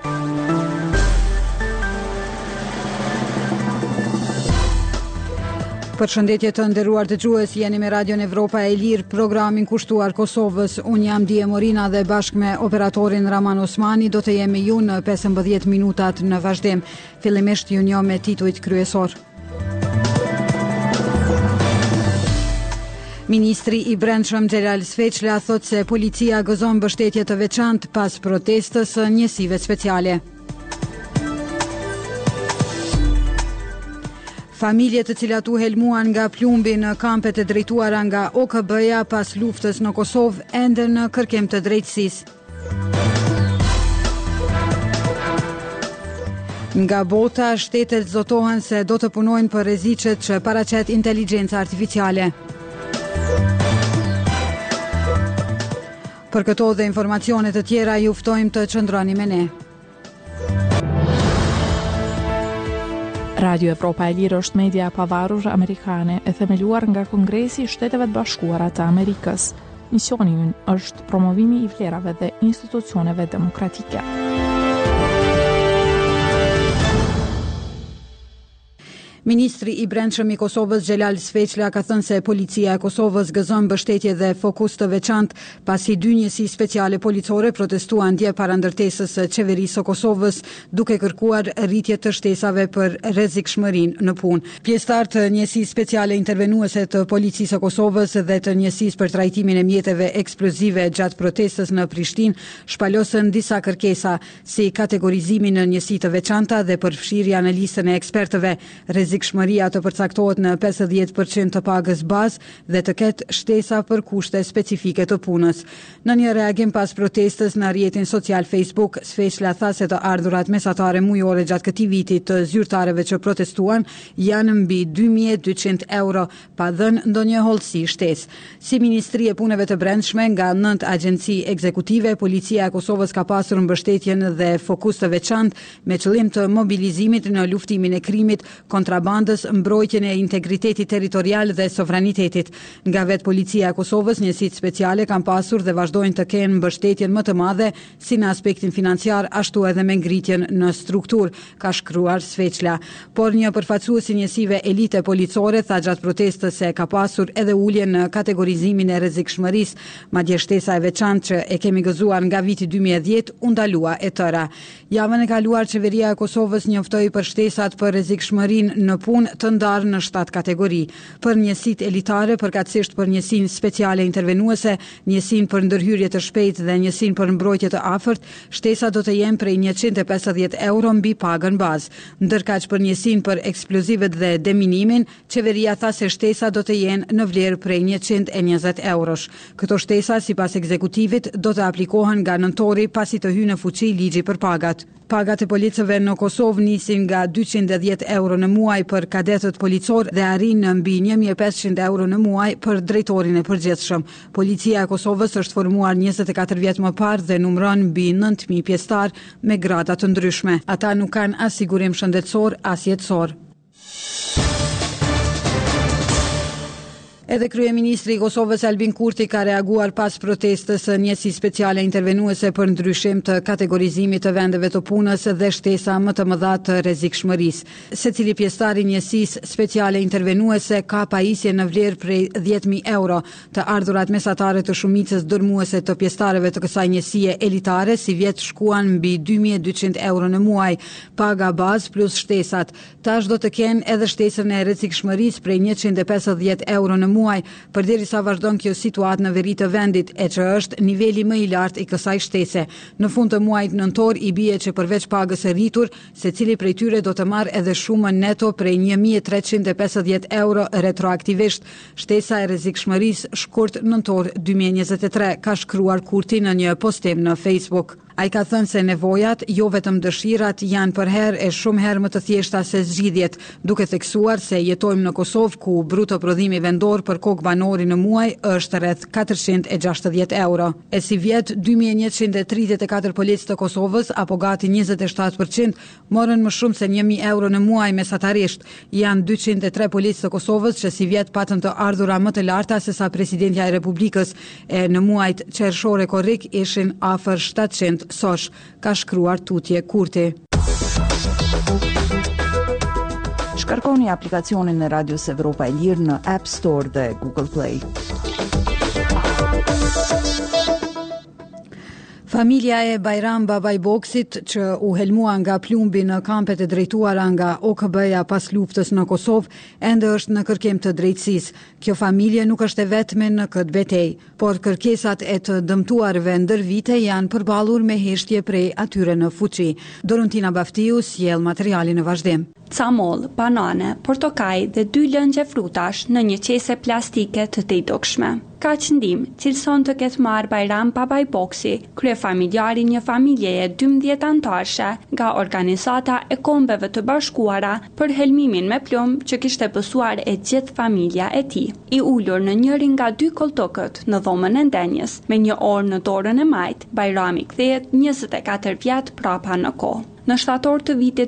Përshëndetje të nderuar dëgjues, jeni me Radion Evropa e Lirë, programin kushtuar Kosovës. Unë jam Dije Morina dhe bashkë me operatorin Raman Osmani do të jemi ju në 15 minutat në vazhdim. Fillimisht ju njoh me titujt kryesor. Ministri i Brendshëm Xhelal Sveçlia thot se policia gëzon mbështetje të veçantë pas protestës së njësive speciale. Familje të cilat u helmuan nga plumbi në kampet e drejtuara nga OKB-ja pas luftës në Kosovë ende në kërkim të drejtësisë. Nga bota, shtetet zotohen se do të punojnë për rreziqet që paraqet inteligjenca artificiale. Për këto dhe informacione të tjera ju ftojmë të qëndroni me ne. Radio Evropa e Lirë është media pavarur amerikane e themeluar nga Kongresi i Shteteve të Bashkuara të Amerikës. Misioni i ynë është promovimi i vlerave dhe institucioneve demokratike. Ministri i Brendshëm i Kosovës Xhelal Sveçlia ka thënë se policia e Kosovës gëzon mbështetje dhe fokus të veçantë pasi 2 njësi speciale policore protestuan dje para ndërtesës së qeverisë së Kosovës duke kërkuar rritje të shtesave për rrezikshmërinë në punë. Pjesëtarë të njësisë speciale intervenuese të policisë së Kosovës dhe të njësisë për trajtimin e mjeteve eksplozive gjatë protestës në Prishtinë shpalosën disa kërkesa si kategorizimin në njësi të veçanta dhe përfshirja në listën e ekspertëve. Rrezikshmëria të përcaktohet në 50% të pagës bazë dhe të ketë shtesa për kushte specifike të punës. Në një reagim pas protestës në rrjetin social Facebook, Sveçlia tha se të ardhurat mesatare mujore gjatë këtij viti të zyrtarëve që protestuan janë mbi 2200 euro, pa dhënë ndonjë hollësi shtesë. Si Ministri e Punëve të Brendshme, nga 9 agjenci ekzekutive, policia e Kosovës ka pasur mbështetjen dhe fokus të veçantë me qëllim të mobilizimit në luftimin e krimit, kontrabandës, mbrojtjen e integritetit territorial dhe sovranitetit. Nga vetë policia e Kosovës, njësitë speciale kanë pasur dhe vazhdojnë të kenë mbështetjen më të madhe si në aspektin financiar, ashtu edhe me ngritjen në strukturë, ka shkruar Sveçlia. Por një përfaqësues i njësive elite policore tha gjatë protestës se ka pasur edhe ulje në kategorizimin e rrezikshmërisë, madje shtesa e veçantë që e kemi gëzuar nga viti 2010 u ndalua e tëra. Javën e kaluar qeveria e Kosovës njoftoi për shtesat për rrezikshmërinë në punë të ndarë në 7 kategori. Për njësitë elitare, përkatësisht për njësinë speciale intervenuese, njësinë për ndërhyrje të shpejtë dhe njësinë për mbrojtje të afërt, shtesa do të jenë prej 150 euro mbi pagën bazë. Ndërkaq për njësinë për eksplozivet dhe deminimin, qeveria tha se shtesa do të jenë në vlerë prej 120 eurosh. Këto shtesa, sipas ekzekutivit, do të aplikohen nga nëntori pasi të hyjë në fuqi ligji për pagat. Pagat e policëve në Kosovë nisin nga 210 euro në muaj për kadetët policor dhe arrin në mbi 1500 euro në muaj për drejtorin e përgjithshëm. Policia e Kosovës është formuar 24 vjet më parë dhe numëron mbi 9000 pjesëtar me grada të ndryshme. Ata nuk kanë as sigurim shëndetësor as jetësor. Edhe kryeministri i Kosovës Albin Kurti ka reaguar pas protestës së njësisë speciale intervenuese për ndryshim të kategorizimit të vendeve të punës dhe shtesa më të mëdha të rrezikshmërisë. Secili pjesëtar i njësisë speciale intervenuese ka pajisje në vlerë prej 10.000 euro. Të ardhurat mesatare të shumicës dërmuese të pjesëtarëve të kësaj njësie elitare si vjet shkuan mbi 2200 euro në muaj, paga bazë plus shtesat. Tash do të kenë edhe shtesën e rrezikshmërisë prej 150 euro në muaj, përderisa vazhdon kjo situatë në veri të vendit, e që është niveli më i lartë i kësaj shtese. Në fund të muajit nëntor i bie që përveç pagës së rritur, secili prej tyre do të marrë edhe shumën neto prej 1350 euro retroaktivisht. Shtesa e rrezikshmërisë shkurt nëntor 2023, ka shkruar Kurti në një postim në Facebook. Ai ka thënë se nevojat, jo vetëm dëshirat, janë për herë e shumë herë më të thjeshta se zgjidhjet, duke theksuar se jetojmë në Kosovë ku bruto prodhimi vendor për kokë banori në muaj është rreth 460 euro. E si vjet 2134 policë të Kosovës, apo gati 27%, morën më shumë se 1000 euro në muaj mesatarisht. Janë 203 policë të Kosovës që si vjet patën të ardhura më të larta se sa presidentja e Republikës, e në muajt qershor e korrik ishin afër 700 sot sosh, ka shkruar Tutje Kurti. Shkarkoni aplikacionin e Radios Evropa e Lirë në App Store dhe Google Play. Familja e Bajram Babajboksit, që u helmua nga plumbi në kampet e drejtuara nga OKB-ja pas luftës në Kosovë, ende është në kërkim të drejtësisë. Kjo familje nuk është e vetme në këtë betejë, por kërkesat e të dëmtuarve ndër vite janë përballur me heshtje prej atyre në fuqi. Dorontina Baftiu sjell materialin në vazhdim. Camol, banane, portokaj dhe 2 lëngje frutash në një qese plastike të tejtokshme. Ka qëndim, cilëson të ketë marrë Bajram Babajboksi, kryefamiljari një familjeje 12 antarëse nga Organizata e Kombeve të Bashkuara për helmimin me plumb që kishte pësuar e gjithë familja e tij. I ulur në njërin nga 2 koltokët në dhomën e ndenjes, me një orë në dorën e majt, Bajrami kthehet 24 vjet prapa në kohë. Në shtator të vitit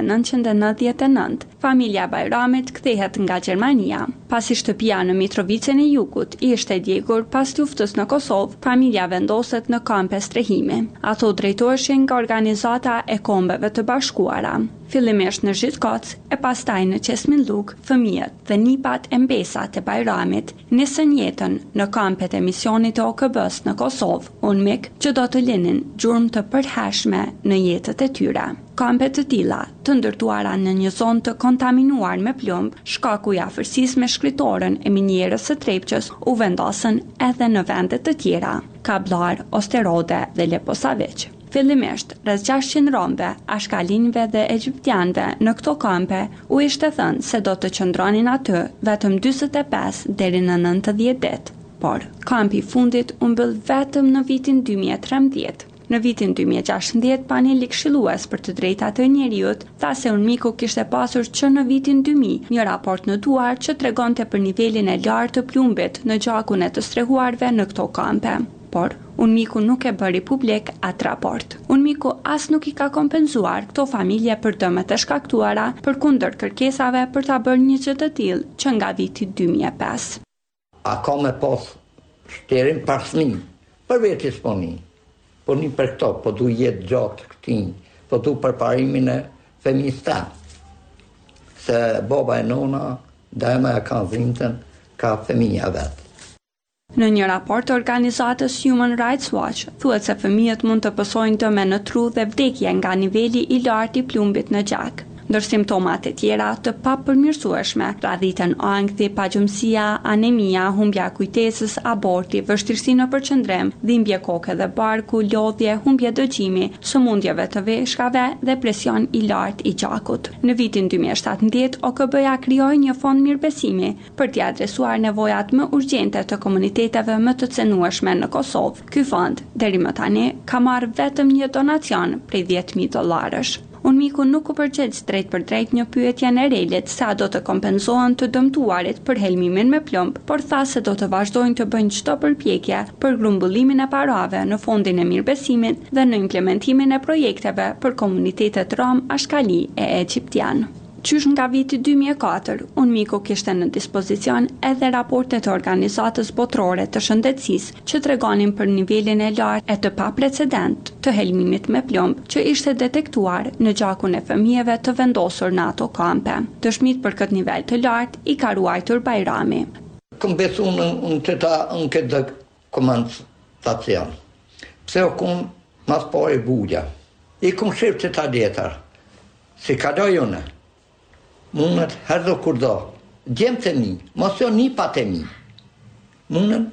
1999, familja Bajramit kthehet nga Gjermania. Pasi shtëpia në Mitrovicën e Jugut ishte djegur pas luftës në Kosovë, familja vendoset në kampe strehimi. Ato drejtoheshin nga Organizata e Kombeve të Bashkuara. Fillimisht në Zhitkoc e pastaj në Qesminlluk, fëmijët dhe nipat e mbesat e Bajramit nisën jetën në kampet e misionit të OKB-s në Kosovë, UNMIK, që do të linin gjurmë të përhershme në jetët e tyre. Kampet të tilla, të ndërtuara në një zonë të kontaminuar me plumb, shkaku i afërsisë me shkritoren e minierës së Trepçës, u vendosën edhe në vende të tjera, Kablar, Osterode dhe Leposavić. Fillimisht, rreth 600 romëve, ashkalinjve dhe egjiptianëve në këto kampe u ishte thënë se do të qëndronin aty vetëm 45 deri në 90 ditë. Por, kampi i fundit u mbyll vetëm në vitin 2013. Në vitin 2016, paneli këshillues për të drejtat e njerëzit tha se UNMIK-u kishte pasur që në vitin 2000 një raport në duar që tregonte për nivelin e lartë të plumbit në gjakun e të strehuarve në këto kampe. Por, UNMIK-u nuk e bëri publik atë raport. UNMIK-u as nuk i ka kompenzuar këto familje për dëmet e shkaktuara përkundër kërkesave për ta bërë një gjë të tillë që nga viti 2005. A ka me pas shterim për fëmijë, për vetes po një për këto, po du jetë gjatë këtin, po du përparimin e fëmijës ta. Se baba e nona, dajma e ka zimtën, ka fëmija vetë. Në një raport të organizatës Human Rights Watch, thuhet se fëmijët mund të pësojnë dëme në tru dhe vdekje nga niveli i lartë i plumbit në gjak. Ndër simptomat e tjera të papërmirësueshme, radhitën ankthi, pagjumësia, anemia, humbja kujtesës, aborti, vështirësi në përqendrim, dhimbje koke dhe barku, lodhje, humbje dëgjimi, sëmundjeve të veshkave dhe presion i lartë i gjakut. Në vitin 2017, OKB-ja krijoi një fond mirëbesimi për t'i adresuar nevojat më urgjente të komuniteteve më të cenueshme në Kosovë. Ky fond, deri më tani, ka marrë vetëm një donacion prej $10,000. UNMIK-u nuk u përgjigj drejt për drejt një pyetje në Relit se a do të kompenzohen të dëmtuarit për helmimin me plumb, por tha se do të vazhdojnë të bëjnë çdo përpjekje për grumbullimin e parave në fondin e mirëbesimit dhe në implementimin e projekteve për komunitetet rom, ashkali e egjiptian. Qysh nga viti 2004, UNMIK-u kishte në dispozicion edhe raportet të Organizatës Botërore të Shëndetësisë që tregonin për nivelin e lartë e të paprecedent të helmimit me plumb që ishte detektuar në gjakun e fëmijëve të vendosur në ato kampe. Dëshmit për këtë nivel të lartë i ka ruajtur Bajrami. Kam besu në këtë dokumentacion. Pse o kun mas pare bulja. I kun shqip që ta djetër. Si ka dojone. Mundët herdo kurdo, gjemë të mi, mos jo një pat e mi. Mundën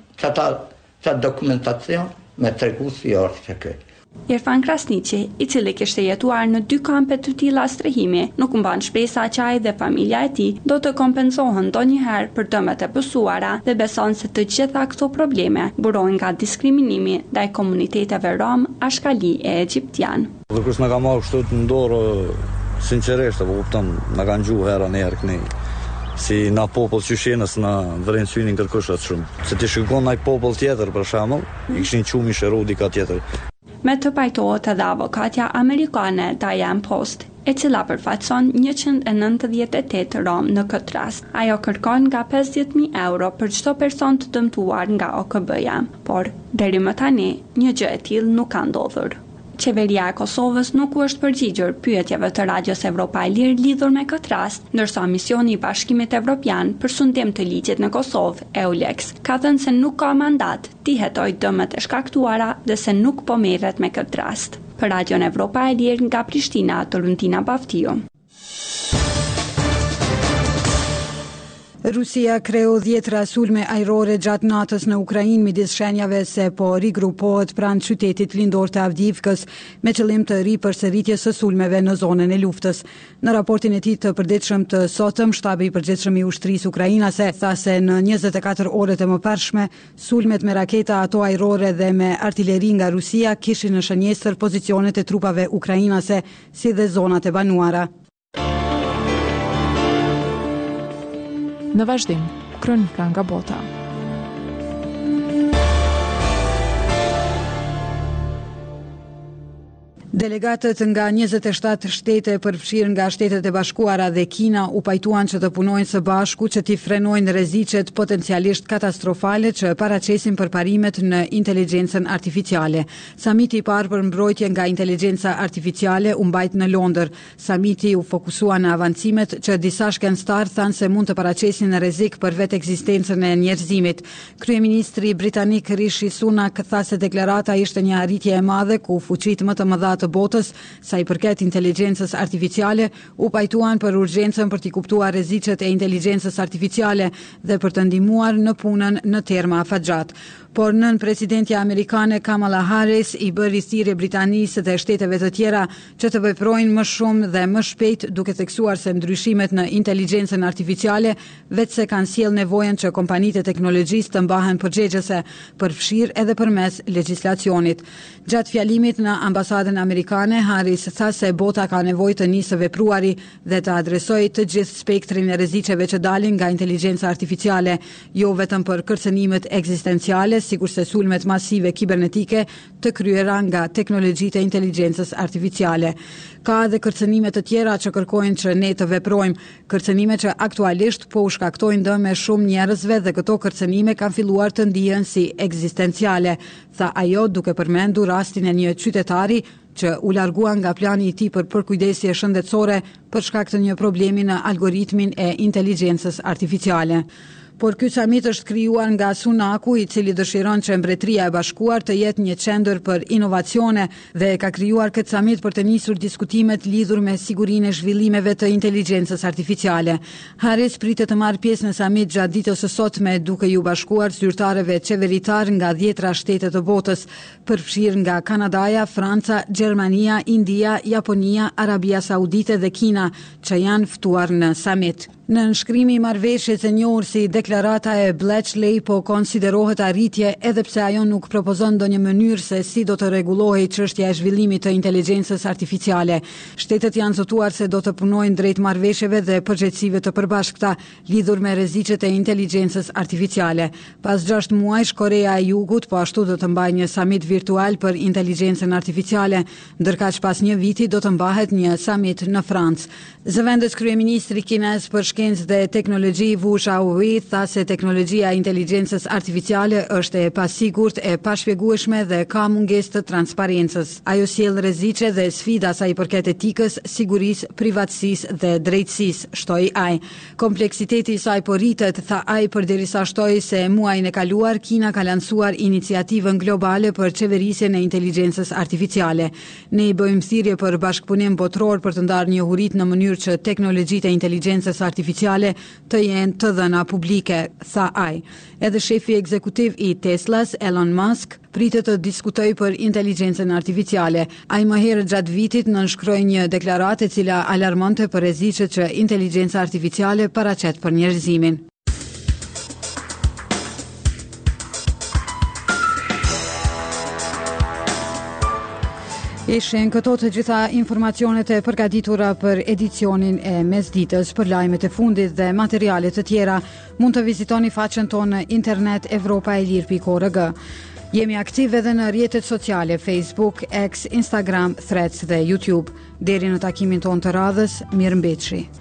që dokumentacion me tregu si është që këtë. Irfan Krasniqi, i cili kishte jetuar në 2 kampe të tilla strehimi, nuk mban shpresa që ai dhe familja e tij do të kompenzohen ndonjëherë për dëmet e pësuara dhe beson se të gjitha këto probleme burojnë nga diskriminimi ndaj komuniteteve rom, ashkali e egjiptian. Kërkush na ka marrë kështu në dorë sinqerisht, apo kupton, na kanë gjuhë hera në herë këni. Si na popull që shenës na vërin synin kërkush atë shumë. Se ti shikon naj popull tjetër për shembull, i kishin qumi shëru dika tjetër. Me të pajtohet edhe avokatja amerikane Diane Post, e cila përfaqëson 198 rom në këtë rast. Ajo kërkon nga €50,000 për çdo person të dëmtuar nga OKB-ja, por deri më tani një gjë e tillë nuk ka ndodhur. Qeveria e Kosovës nuk u është përgjigjur pyetjeve të Radios Evropa e Lirë lidhur me këtë rast, ndërsa misioni i Bashkimit Evropian për sundim të ligjit në Kosovë, EULEX, ka thënë se nuk ka mandat t'i hetojë dëmet e shkaktuara dhe se nuk po merret me këtë rast. Për Radion Evropa e Lirë nga Prishtina, Toruntina Baftiu. Rusia kreu 10 sulme ajrore gjatë natës në Ukrainë midis shenjave se po rigrupohet pranë qytetit lindor të Avdiivkës me qëllim të ripërsëritjes së sulmeve në zonën e luftës. Në raportin e tij të përditshëm të sotëm, shtabi i përgjithshëm i ushtrisë ukrainase tha se në 24 orët e mëparshme, sulmet me raketa ato ajrore dhe me artilleri nga Rusia kishin në shënjestër pozicionet e trupave ukrainase si dhe zonat e banuara. Në vazhdim, kronika nga bota. Delegatët nga 27 shtete përfshirë nga Shtetet e Bashkuara dhe Kina u pajtuan që të punojnë së bashku që t'i frenojnë rreziqet potencialisht katastrofale që paraqesin përparimet në inteligjencën artificiale. Samiti i parë për mbrojtje nga inteligjenca artificiale u mbajt në Londër. Samiti u fokusua në avancimet që disa shkencëtar thanë se mund të paraqesin rrezik për vetë ekzistencën e njerëzimit. Kryeministri britanik Rishi Sunak tha se deklarata ishte një arritje e madhe ku fuqitë më të mëdha të botës, sa i përket inteligjencës artificiale, u pajtuan për urgjencën për t'i kuptuar rreziqet e inteligjencës artificiale dhe për të ndihmuar në punën në terma afatgjat. Por nën presidentja amerikane Kamala Harris i bëri thirrje Britanisë dhe shteteve të tjera që të veprojnë më shumë dhe më shpejt, duke theksuar se ndryshimet në inteligjencën artificiale vetëse kanë sjellë nevojën që kompanitë e teknologjisë të mbahen përgjegjëse, përfshirë edhe përmes legjislacionit. Gjatë fjalimit në ambasadën amerikane, Harris tha se bota ka nevojë të nisë vepruari dhe të adresojë të gjithë spektrin e rreziqeve që dalin nga inteligjenca artificiale, jo vetëm për kërcënimet ekzistenciale, sikurse sulmet masive kibernetike të kryera nga teknologjitë e inteligjencës artificiale. Ka edhe kërcënime të tjera që kërkojnë që ne të veprojmë, kërcënime që aktualisht po u shkaktojnë dëm me shumë njerëzve dhe këto kërcënime kanë filluar të ndihen si ekzistenciale, tha ajo duke përmendur rastin e një qytetari që u largua nga plani i tij për përkujdesje shëndetësore për shkak të një problemi në algoritmin e inteligjencës artificiale. Por ky samit është krijuar nga Sunaku, i cili dëshiron që Mbretëria e Bashkuar të jetë një qendër për inovacione dhe ka krijuar këtë samit për të nisur diskutimet lidhur me sigurinë e zhvillimeve të inteligjencës artificiale. Harris pritet të marrë pjesë në samit gjatë ditës së sotme, duke ju bashkuar zyrtarëve qeveritar nga 10 shtete të botës, përfshirë nga Kanadaja, Franca, Gjermania, India, Japonia, Arabia Saudite dhe Kina, që janë ftuar në samit. Në nënshkrimi i marrëveshjes e njohur si deklarata e Bletchley po konsiderohet arritje edhe pse ajo nuk propozon ndonjë mënyrë se si do të rregullohej çështja e zhvillimit të inteligjencës artificiale. Shtetet janë zotuar se do të punojnë drejt marrëveshjeve dhe përgjegjësive të përbashkëta lidhur me rreziqet e inteligjencës artificiale. Pas 6 muajsh, Korea e Jugut po ashtu do të mbajë një samit virtual për inteligjencën artificiale, ndërkaq pas një viti do të mbahet një samit në Francë. Zëvendës kryeministri kinez për shkencë dhe teknologji Wu Shaohui tha se teknologjia e inteligjencës artificiale është e pasigurt, e pashpjegueshme dhe ka mungesë të transparencës. Ajo sjell rreziqe dhe sfida sa i përket etikës, sigurisë, privatësisë dhe drejtësisë, shtoi ai. Kompleksiteti i saj po rritet, tha ai, përderisa shtoi se muajin e kaluar Kina ka lancuar iniciativën globale për qeverisjen e inteligjencës artificiale. Ne i bëjmë thirrje për bashkëpunim botror për të ndarë njohuritë në mënyrë që teknologjitë e inteligjencës artificiale të jenë të dhëna publike, tha ai. Edhe shefi ekzekutiv i Teslas, Elon Musk, pritet të diskutojë për inteligjencën artificiale. Ai më herët gjatë vitit nënshkroi një deklaratë e cila alarmonte për rreziqet që inteligjenca artificiale paraqet për njerëzimin. Ishin këto të gjitha informacionet e përgatitura për edicionin e mesditës. Për lajmet e fundit dhe materialet të tjera, mund të vizitoni faqen tonë në internet evropaelir.org. Jemi aktiv edhe në rrjetet sociale Facebook, X, Instagram, Threads dhe YouTube. Deri në takimin tonë të radhës, mirëmbëjtje.